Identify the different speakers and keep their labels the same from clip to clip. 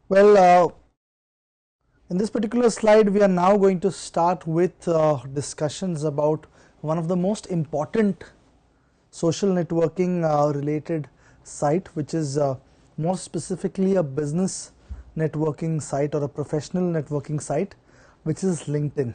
Speaker 1: Well, in this particular slide, we are now going to start with discussions about one of the most important social networking related site, which is more specifically a business networking site or a professional networking site, which is LinkedIn.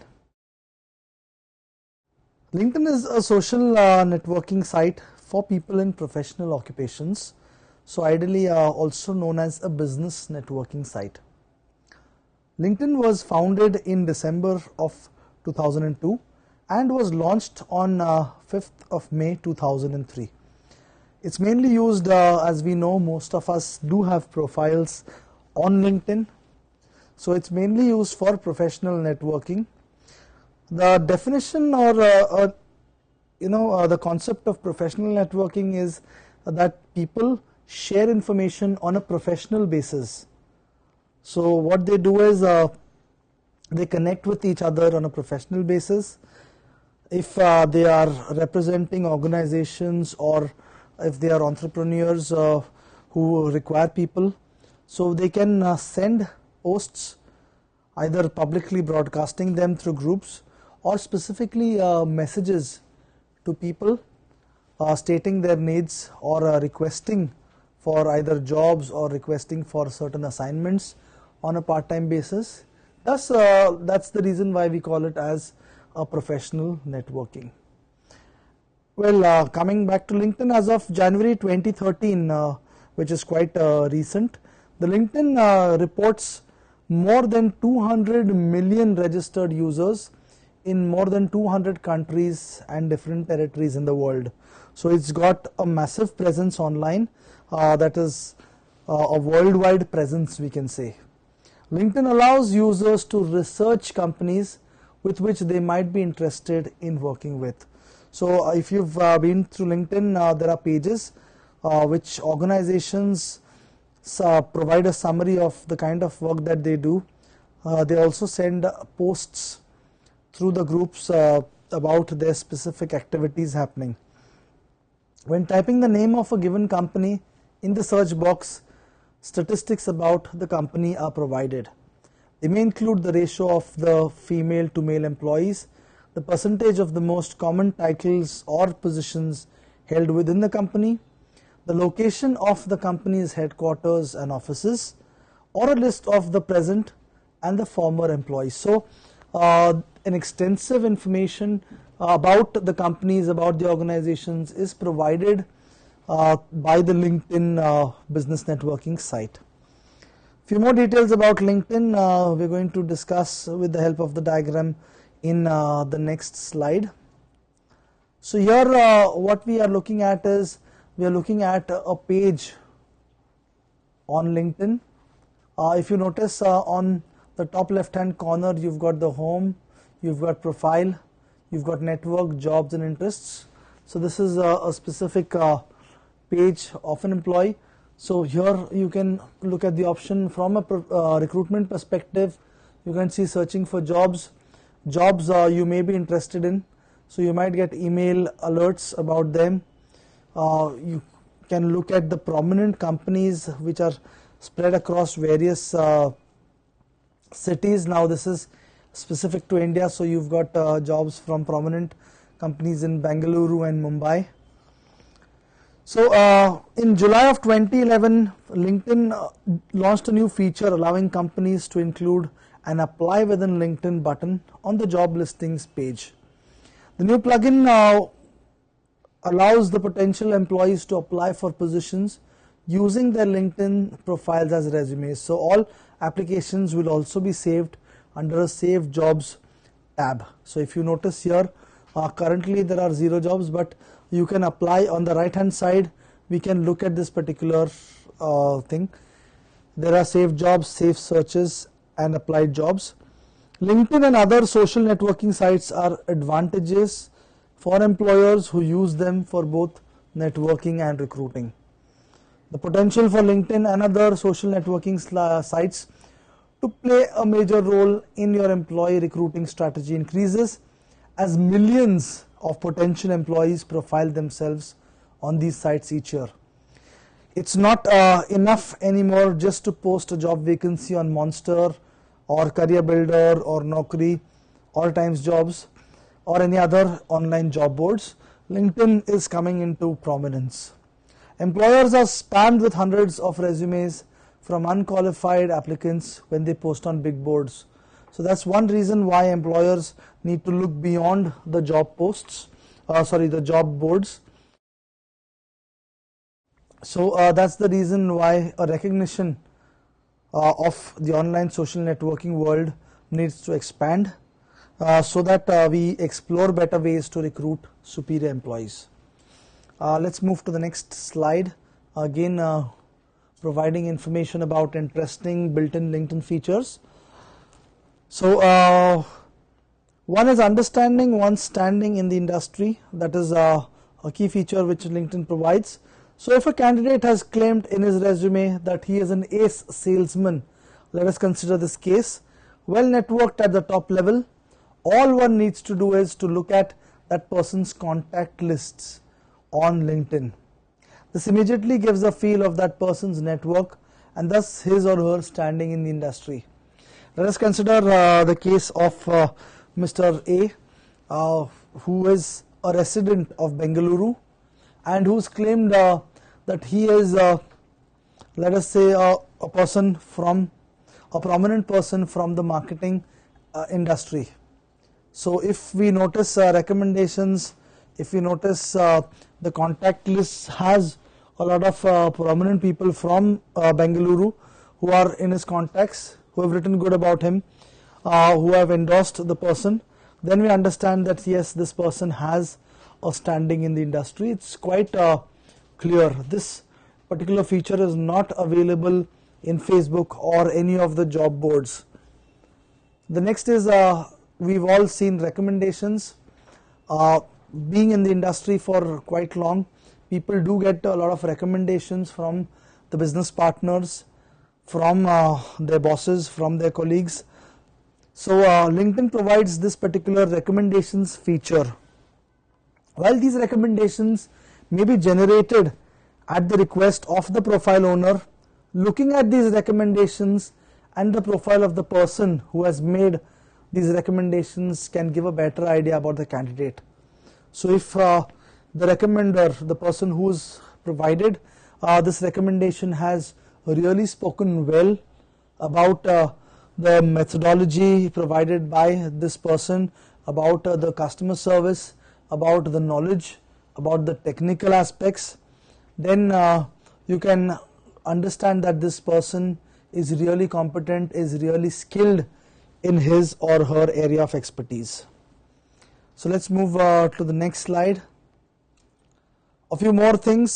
Speaker 1: LinkedIn is a social networking site for people in professional occupations, so ideally also known as a business networking site. LinkedIn was founded in December of 2002 and was launched on 5th of May 2003. It's mainly used, as we know, most of us do have profiles on LinkedIn, so it's mainly used for professional networking. The definition or the concept of professional networking is that people share information on a professional basis. So what they do is they connect with each other on a professional basis. If they are representing organizations or if they are entrepreneurs who require people, so they can send posts, either publicly broadcasting them through groups or specifically messages to people stating their needs or requesting for either jobs or requesting for certain assignments on a part-time basis. Thus, that's the reason why we call it as a professional networking. Well, coming back to LinkedIn, as of January 2013, which is quite recent, the LinkedIn reports more than 200 million registered users in more than 200 countries and different territories in the world. So it's got a massive presence online, that is a worldwide presence, we can say. LinkedIn allows users to research companies with which they might be interested in working with. So if you've been through LinkedIn, there are pages which organizations provide a summary of the kind of work that they do. They also send posts through the groups about their specific activities happening. When typing the name of a given company in the search box, statistics about the company are provided. They may include the ratio of the female to male employees, the percentage of the most common titles or positions held within the company, the location of the company's headquarters and offices, or a list of the present and the former employees. So an extensive information about the companies, about the organizations is provided by the LinkedIn business networking site. Few more details about LinkedIn we're going to discuss with the help of the diagram in the next slide. So here what we are looking at is, we are looking at a page on LinkedIn. If you notice on the top left hand corner, you've got the home, you've got profile, you've got network, jobs and interests. So this is a specific page of an employee. So here you can look at the option from a recruitment perspective. You can see searching for jobs you may be interested in, so you might get email alerts about them. You can look at the prominent companies which are spread across various cities. Now this is specific to India, so you've got jobs from prominent companies in Bengaluru and Mumbai. So in July of 2011, LinkedIn launched a new feature allowing companies to include an apply within LinkedIn button on the job listings page. The new plugin now allows the potential employees to apply for positions using their LinkedIn profiles as resumes. So all applications will also be saved under a Save Jobs tab. So if you notice here, currently there are 0 jobs, but you can apply. On the right hand side, we can look at this particular thing. There are Save Jobs, Save Searches and Applied Jobs. LinkedIn and other social networking sites are advantageous for employers who use them for both networking and recruiting. The potential for LinkedIn and other social networking sites to play a major role in your employee recruiting strategy increases as millions of potential employees profile themselves on these sites each year. It's not enough anymore just to post a job vacancy on Monster or Career Builder or Naukri or Times Jobs or any other online job boards. LinkedIn is coming into prominence. Employers are spammed with hundreds of resumes from unqualified applicants when they post on big boards. So that's one reason why employers need to look beyond the job posts, the job boards. So that's the reason why a recognition of the online social networking world needs to expand so that we explore better ways to recruit superior employees. Let's move to the next slide. Again, providing information about interesting built-in LinkedIn features. So one is understanding one's standing in the industry. That is a key feature which LinkedIn provides. So if a candidate has claimed in his resume that he is an ace salesman, let us consider this case, well networked at the top level, all one needs to do is to look at that person's contact lists on LinkedIn. This immediately gives a feel of that person's network and thus his or her standing in the industry. Let us consider the case of Mr. A, who is a resident of Bengaluru and who's claimed that he is, let us say, a prominent person from the marketing industry. So if we notice recommendations, if we notice the contact list has a lot of prominent people from Bengaluru who are in his contacts, who have written good about him, who have endorsed the person, then we understand that yes, this person has a standing in the industry. It's quite clear. This particular feature is not available in Facebook or any of the job boards. The next is we've all seen recommendations. Being in the industry for quite long, people do get a lot of recommendations from the business partners, from their bosses, from their colleagues. So LinkedIn provides this particular recommendations feature. While these recommendations may be generated at the request of the profile owner, looking at these recommendations and the profile of the person who has made these recommendations can give a better idea about the candidate. So if the recommender, the person who is provided this recommendation, has really spoken well about the methodology provided by this person, about the customer service, about the knowledge, about the technical aspects, then you can understand that this person is really competent, is really skilled in his or her area of expertise. So let's move to the next slide. A few more things.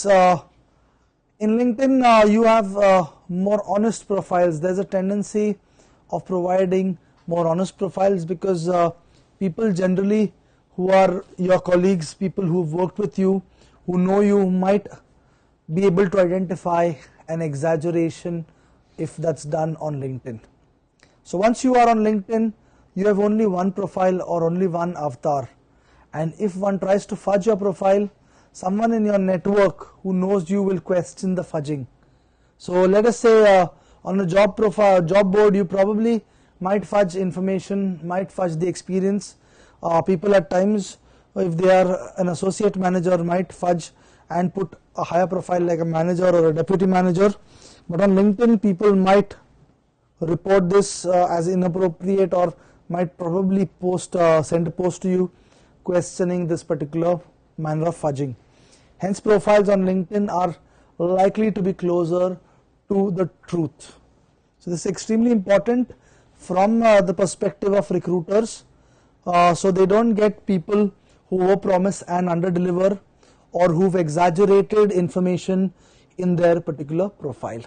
Speaker 1: In LinkedIn you have more honest profiles. There's a tendency of providing more honest profiles because people generally who are your colleagues, people who've worked with you, who know you, might be able to identify an exaggeration if that's done on LinkedIn. So once you are on LinkedIn, you have only one profile or only one avatar, and if one tries to fudge your profile, someone in your network who knows you will question the fudging. So let us say on a job board, you probably might fudge information, might fudge the experience. People at times, if they are an associate manager, might fudge and put a higher profile like a manager or a deputy manager. But on LinkedIn, people might report this as inappropriate or might probably send a post to you questioning this particular manner of fudging. Hence, profiles on LinkedIn are likely to be closer to the truth. So this is extremely important from the perspective of recruiters, so they don't get people who overpromise and underdeliver, or who've exaggerated information in their particular profile.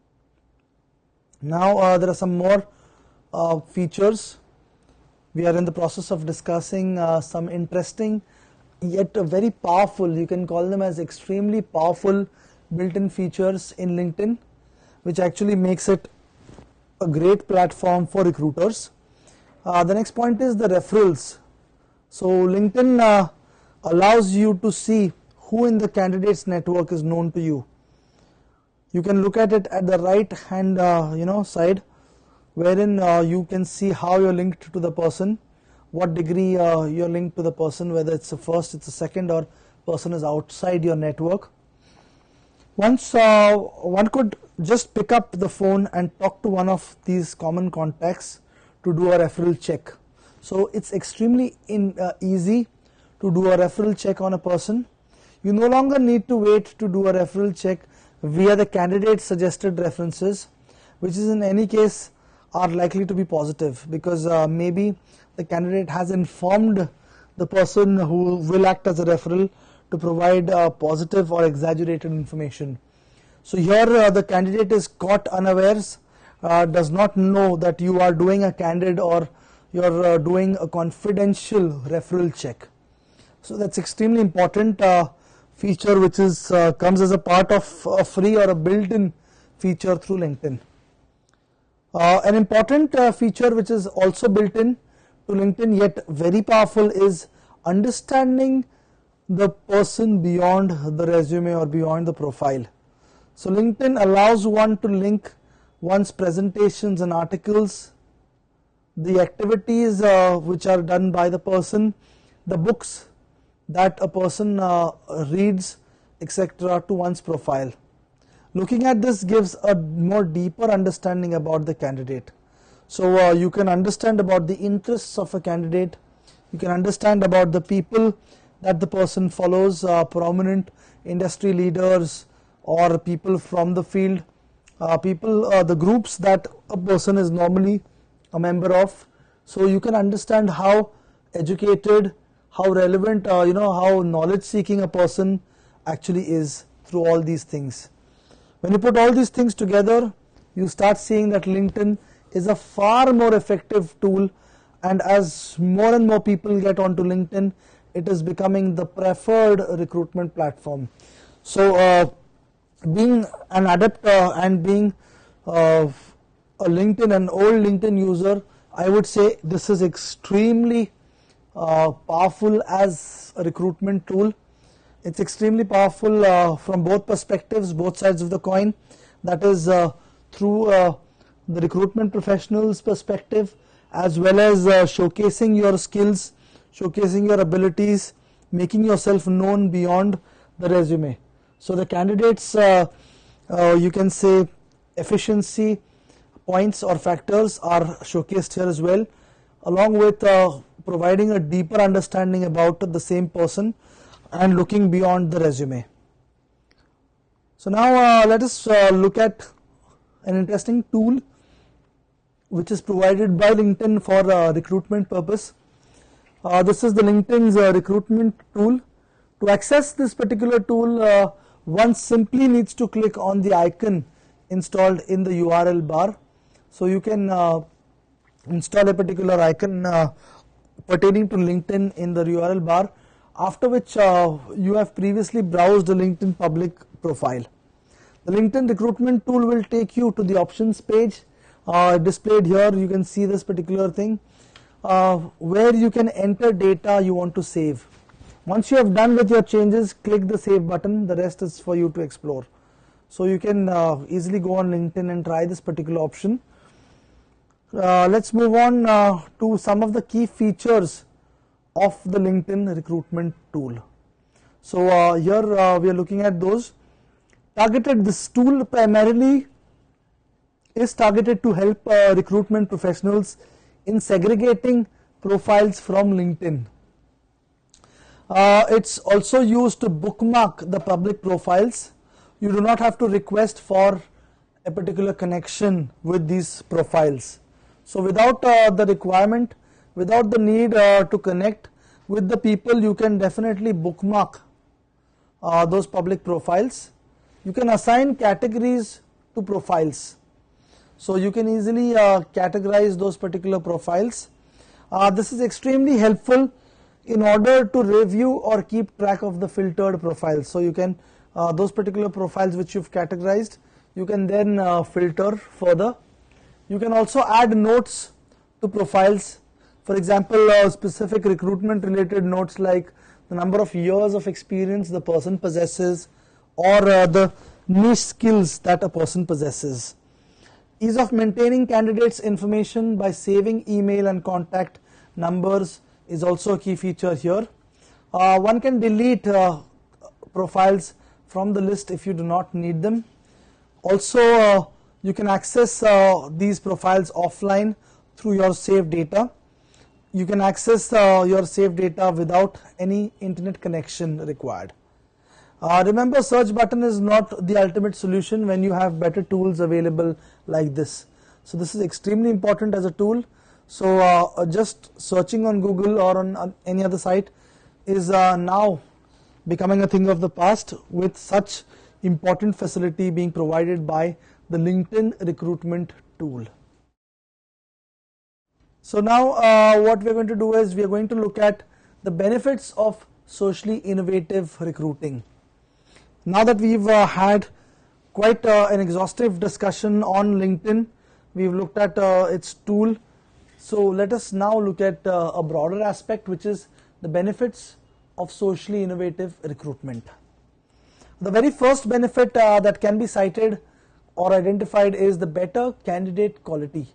Speaker 1: Now there are some more features. We are in the process of discussing some interesting yet very powerful, you can call them as extremely powerful built-in features in LinkedIn, which actually makes it a great platform for recruiters. The next point is the referrals. So LinkedIn allows you to see who in the candidate's network is known to you. You can look at it at the right hand side, wherein you can see how you're linked to the person, what degree you're linked to the person, whether it's a first, it's a second, or person is outside your network. Once one could just pick up the phone and talk to one of these common contacts to do a referral check. So it's extremely easy to do a referral check on a person. You no longer need to wait to do a referral check via the candidate suggested references, which is in any case are likely to be positive, because maybe the candidate has informed the person who will act as a referral to provide positive or exaggerated information. So here the candidate is caught unawares, does not know that you are doing a candid or you are doing a confidential referral check. So that's extremely important feature, which is comes as a part of a free or a built-in feature through LinkedIn. An important feature which is also built in to LinkedIn, yet very powerful, is understanding the person beyond the resume or beyond the profile. So LinkedIn allows one to link one's presentations and articles, the activities which are done by the person, the books that a person reads, etc., to one's profile. Looking at this gives a more deeper understanding about the candidate. So you can understand about the interests of a candidate, you can understand about the people that the person follows, prominent industry leaders or people from the field, the groups that a person is normally a member of. So you can understand how educated, how relevant, how knowledge seeking a person actually is through all these things. When you put all these things together, you start seeing that LinkedIn is a far more effective tool, and as more and more people get onto LinkedIn, it is becoming the preferred recruitment platform. So being an adept and being a LinkedIn, an old LinkedIn user, I would say this is extremely powerful as a recruitment tool. It's extremely powerful from both perspectives, both sides of the coin. That is through the recruitment professional's perspective, as well as showcasing your skills, showcasing your abilities, making yourself known beyond the resume. So the candidates, you can say, efficiency points or factors are showcased here as well, along with providing a deeper understanding about the same person and looking beyond the resume. So now let us look at an interesting tool which is provided by LinkedIn for recruitment purpose. This is the LinkedIn's recruitment tool. To access this particular tool, one simply needs to click on the icon installed in the URL bar. So you can install a particular icon pertaining to LinkedIn in the URL bar, after which you have previously browsed the LinkedIn public profile. The LinkedIn recruitment tool will take you to the options page. Displayed here, you can see this particular thing where you can enter data you want to save. Once you have done with your changes, click the save button. The rest is for you to explore. So you can easily go on LinkedIn and try this particular option. Let's move on to some of the key features of the LinkedIn recruitment tool. So here we are looking at those. This tool primarily is targeted to help recruitment professionals in segregating profiles from LinkedIn. It's also used to bookmark the public profiles. You do not have to request for a particular connection with these profiles. So without the requirement, without the need to connect with the people, you can definitely bookmark those public profiles. You can assign categories to profiles. So you can easily categorize those particular profiles. This is extremely helpful in order to review or keep track of the filtered profiles. So you can, those particular profiles which you've categorized, you can then filter further. You can also add notes to profiles. For example, specific recruitment related notes like the number of years of experience the person possesses, or the niche skills that a person possesses. Ease of maintaining candidates' information by saving email and contact numbers is also a key feature here. One can delete profiles from the list if you do not need them. Also, you can access these profiles offline through your saved data. You can access your saved data without any internet connection required. Remember, search button is not the ultimate solution when you have better tools available like this. So this is extremely important as a tool. So just searching on Google or on any other site is now becoming a thing of the past, with such important facility being provided by the LinkedIn recruitment tool. So now what we are going to do is we are going to look at the benefits of socially innovative recruiting. Now that we've had quite an exhaustive discussion on LinkedIn, we've looked at its tool. So let us now look at a broader aspect, which is the benefits of socially innovative recruitment. The very first benefit that can be cited or identified is the better candidate quality.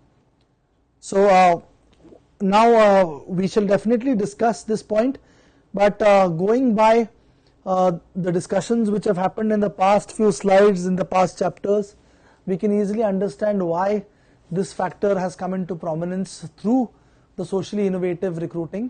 Speaker 1: So now we shall definitely discuss this point, but going by the discussions which have happened in the past few slides, in the past chapters, we can easily understand why this factor has come into prominence through the socially innovative recruiting.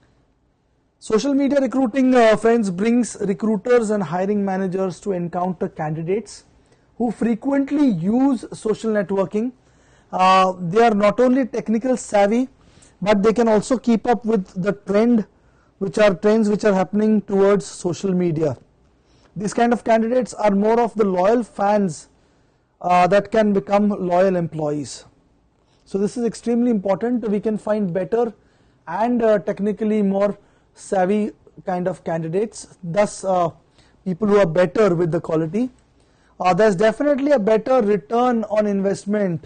Speaker 1: Social media recruiting, friends, brings recruiters and hiring managers to encounter candidates who frequently use social networking. They are not only technical savvy, but they can also keep up with the trends which are happening towards social media. These kind of candidates are more of the loyal fans that can become loyal employees. So this is extremely important. We can find better and technically more savvy kind of candidates, thus people who are better with the quality. There's definitely a better return on investment.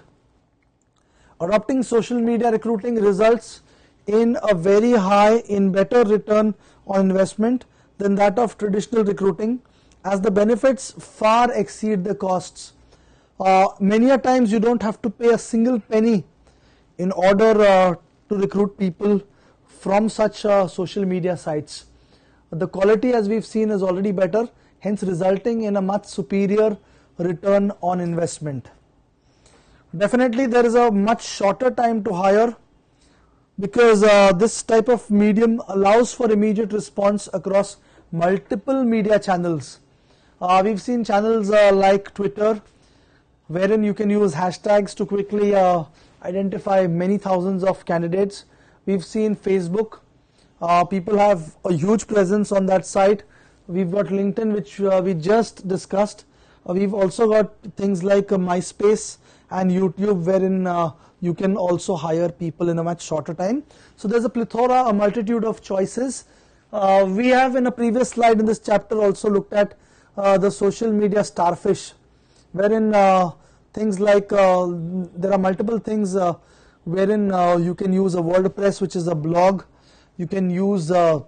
Speaker 1: Adopting social media recruiting results in a very high, in better return on investment than that of traditional recruiting, as the benefits far exceed the costs. Many a times you don't have to pay a single penny in order to recruit people from such social media sites. The quality, as we've seen, is already better, hence resulting in a much superior return on investment. Definitely there is a much shorter time to hire, because this type of medium allows for immediate response across multiple media channels. We've seen channels like Twitter, wherein you can use hashtags to quickly identify many thousands of candidates. We've seen Facebook. People have a huge presence on that site. We've got LinkedIn, which we just discussed. We've also got things like MySpace and YouTube, wherein you can also hire people in a much shorter time. So there's a plethora, a multitude of choices. We have in a previous slide in this chapter also looked at the social media starfish, wherein things like there are multiple things wherein you can use a WordPress, which is a blog. You can use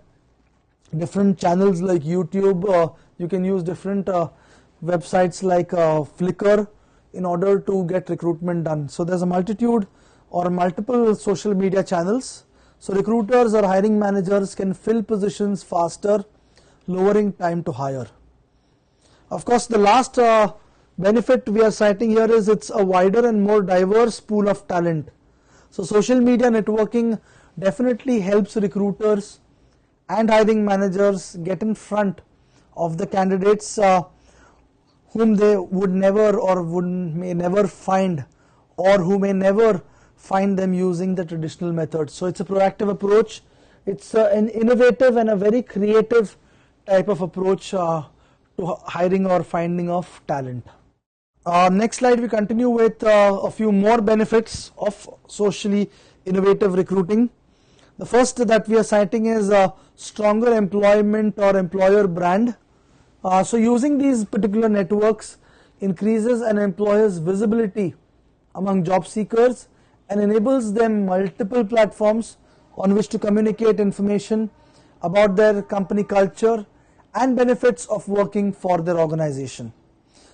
Speaker 1: different channels like YouTube. You can use different websites like Flickr in order to get recruitment done. So there's a multitude or multiple social media channels. So recruiters or hiring managers can fill positions faster, lowering time to hire. Of course, the last benefit we are citing here is it's a wider and more diverse pool of talent. So social media networking definitely helps recruiters and hiring managers get in front of the candidates whom they would never or may never find, or who may never find them using the traditional methods. So it's a proactive approach. It's an innovative and a very creative type of approach to hiring or finding of talent. Next slide, we continue with a few more benefits of socially innovative recruiting. The first that we are citing is stronger employment or employer brand. So using these particular networks increases an employer's visibility among job seekers and enables them multiple platforms on which to communicate information about their company culture and benefits of working for their organization.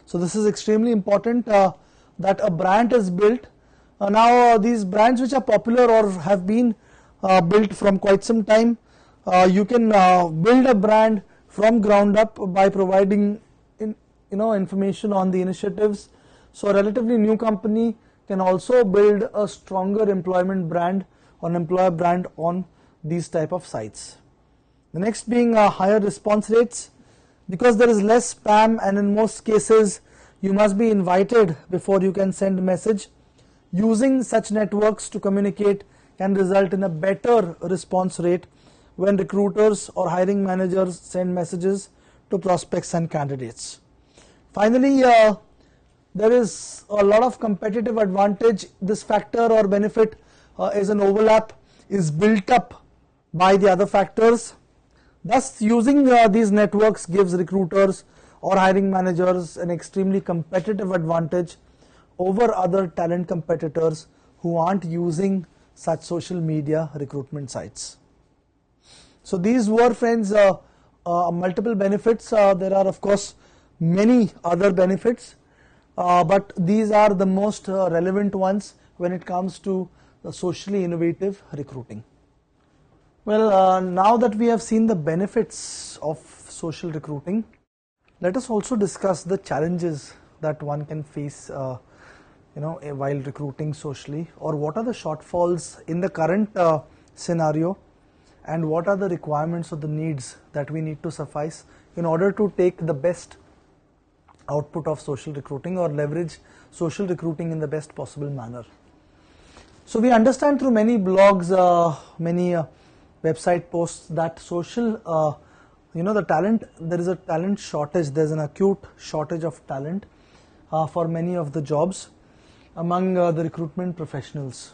Speaker 1: So this is extremely important that a brand is built. Now these brands which are popular or have been built from quite some time, you can build a brand from ground up by providing information on the initiatives. So a relatively new company can also build a stronger employment brand or an employer brand on these type of sites. The next being higher response rates, because there is less spam and in most cases you must be invited before you can send a message. Using such networks to communicate can result in a better response rate when recruiters or hiring managers send messages to prospects and candidates. Finally, there is a lot of competitive advantage. This factor or benefit is an overlap, is built up by the other factors. Thus, using these networks gives recruiters or hiring managers an extremely competitive advantage over other talent competitors who aren't using such social media recruitment sites. So these were, friends, multiple benefits. There are of course many other benefits, but these are the most relevant ones when it comes to socially innovative recruiting. Well, now that we have seen the benefits of social recruiting, let us also discuss the challenges that one can face while recruiting socially, or what are the shortfalls in the current scenario, and what are the requirements or the needs that we need to suffice in order to take the best output of social recruiting or leverage social recruiting in the best possible manner. So we understand through many blogs, many website posts that social the talent, there is a talent shortage, there is an acute shortage of talent for many of the jobs among the recruitment professionals.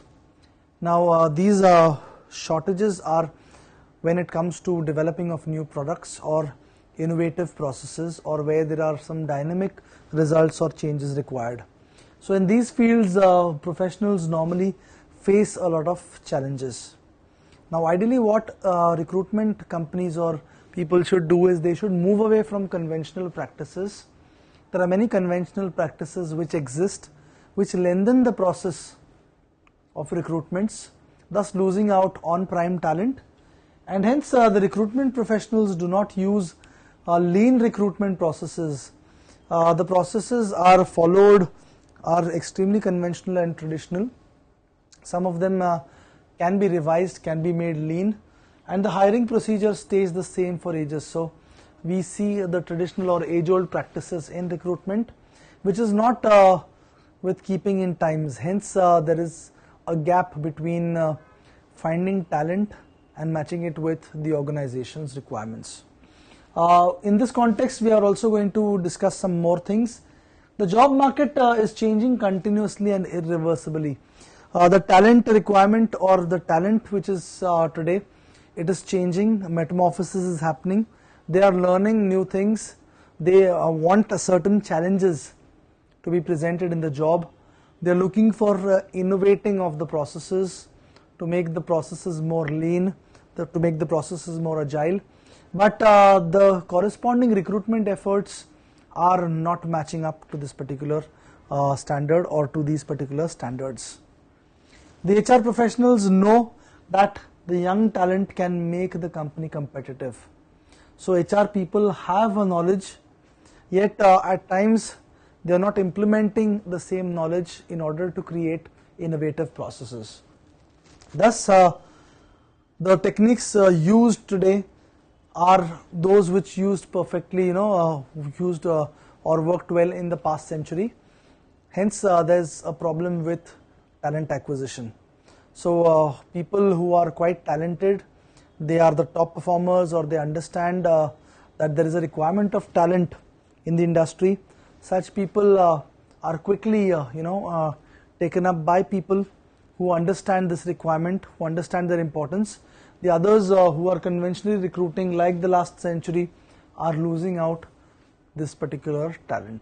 Speaker 1: Now these shortages are when it comes to developing of new products or innovative processes, or where there are some dynamic results or changes required. So in these fields, professionals normally face a lot of challenges. Now ideally what recruitment companies or people should do is they should move away from conventional practices. There are many conventional practices which exist, which lengthen the process of recruitments, thus losing out on prime talent, and hence the recruitment professionals do not use lean recruitment processes. The processes are followed are extremely conventional and traditional. Some of them can be revised, can be made lean, and the hiring procedure stays the same for ages. So we see the traditional or age-old practices in recruitment, which is not with keeping in times. Hence there is a gap between finding talent and matching it with the organization's requirements. In this context, we are also going to discuss some more things. The job market is changing continuously and irreversibly. The talent requirement or the talent which is today, it is changing, metamorphosis is happening. They are learning new things. They want certain challenges to be presented in the job. They are looking for innovating of the processes to make the processes more lean, to make the processes more agile. But the corresponding recruitment efforts are not matching up to this particular standard or to these particular standards. The HR professionals know that the young talent can make the company competitive. So HR people have a knowledge, yet at times they are not implementing the same knowledge in order to create innovative processes. Thus, the techniques used today are those which used perfectly, used or worked well in the past century. Hence, there's a problem with talent acquisition. So people who are quite talented, they are the top performers, or they understand that there is a requirement of talent in the industry. Such people are quickly taken up by people who understand this requirement, who understand their importance. The others who are conventionally recruiting like the last century are losing out this particular talent.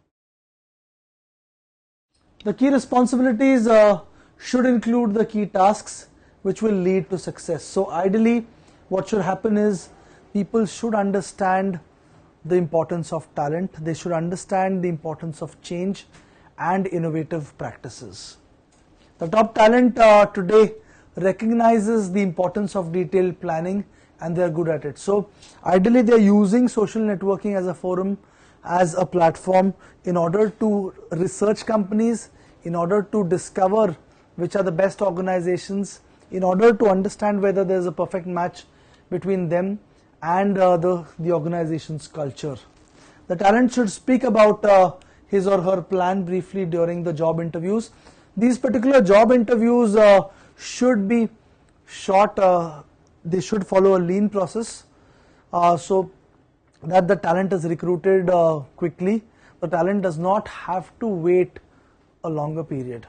Speaker 1: The key responsibilities should include the key tasks which will lead to success. So ideally what should happen is people should understand the importance of talent. They should understand the importance of change and innovative practices. The top talent today recognizes the importance of detailed planning and they are good at it. So ideally they are using social networking as a forum, as a platform in order to research companies, in order to discover which are the best organizations, in order to understand whether there is a perfect match between them and the organization's culture. The talent should speak about his or her plan briefly during the job interviews. These particular job interviews should be short, they should follow a lean process so that the talent is recruited quickly. The talent does not have to wait a longer period.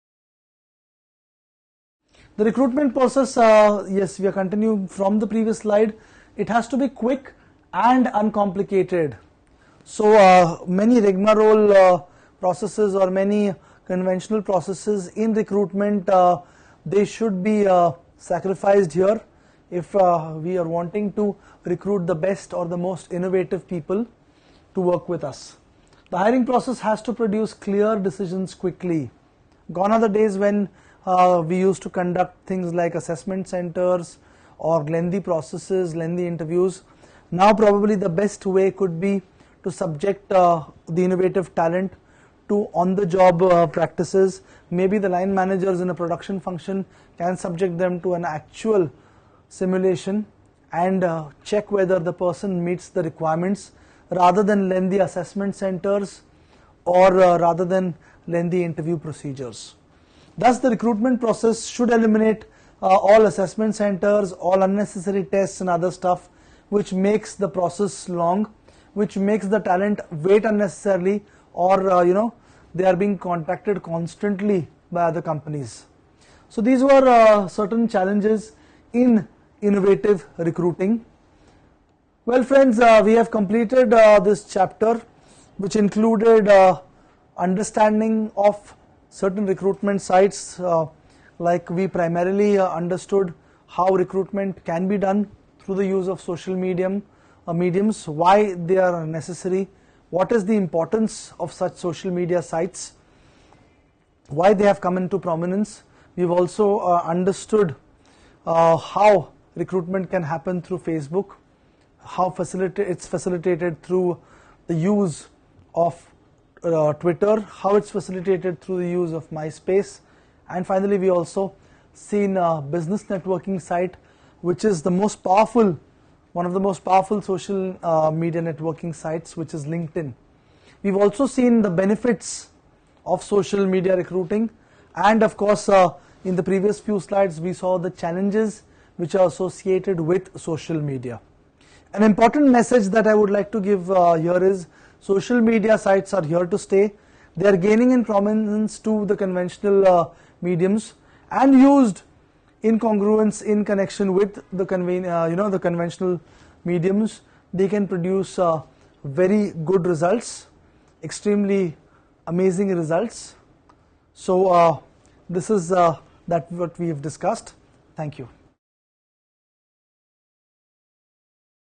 Speaker 1: The recruitment process, yes, we are continuing from the previous slide. It has to be quick and uncomplicated. So many rigmarole processes or many conventional processes in recruitment, they should be sacrificed here if we are wanting to recruit the best or the most innovative people to work with us. The hiring process has to produce clear decisions quickly. Gone are the days when we used to conduct things like assessment centers or lengthy processes, lengthy interviews. Now probably the best way could be to subject the innovative talent to on-the-job practices. Maybe the line managers in a production function can subject them to an actual simulation and check whether the person meets the requirements rather than lengthy assessment centers or rather than lengthy interview procedures. Thus the recruitment process should eliminate all assessment centers, all unnecessary tests and other stuff which makes the process long, which makes the talent wait unnecessarily or they are being contacted constantly by other companies. So these were certain challenges in innovative recruiting. Well friends, we have completed this chapter which included understanding of certain recruitment sites, like we primarily understood how recruitment can be done through the use of social mediums, why they are necessary, what is the importance of such social media sites, why they have come into prominence. We've also understood how recruitment can happen through Facebook, how it's facilitated through the use of Twitter, how it's facilitated through the use of MySpace, and finally we also seen a business networking site which is the most powerful, one of the most powerful social media networking sites, which is LinkedIn. We've also seen the benefits of social media recruiting, and of course in the previous few slides we saw the challenges which are associated with social media. An important message that I would like to give here is social media sites are here to stay. They are gaining in prominence to the conventional mediums and used in congruence in connection with the the conventional mediums. They can produce very good results, extremely amazing results. So this is that what we have discussed. Thank you.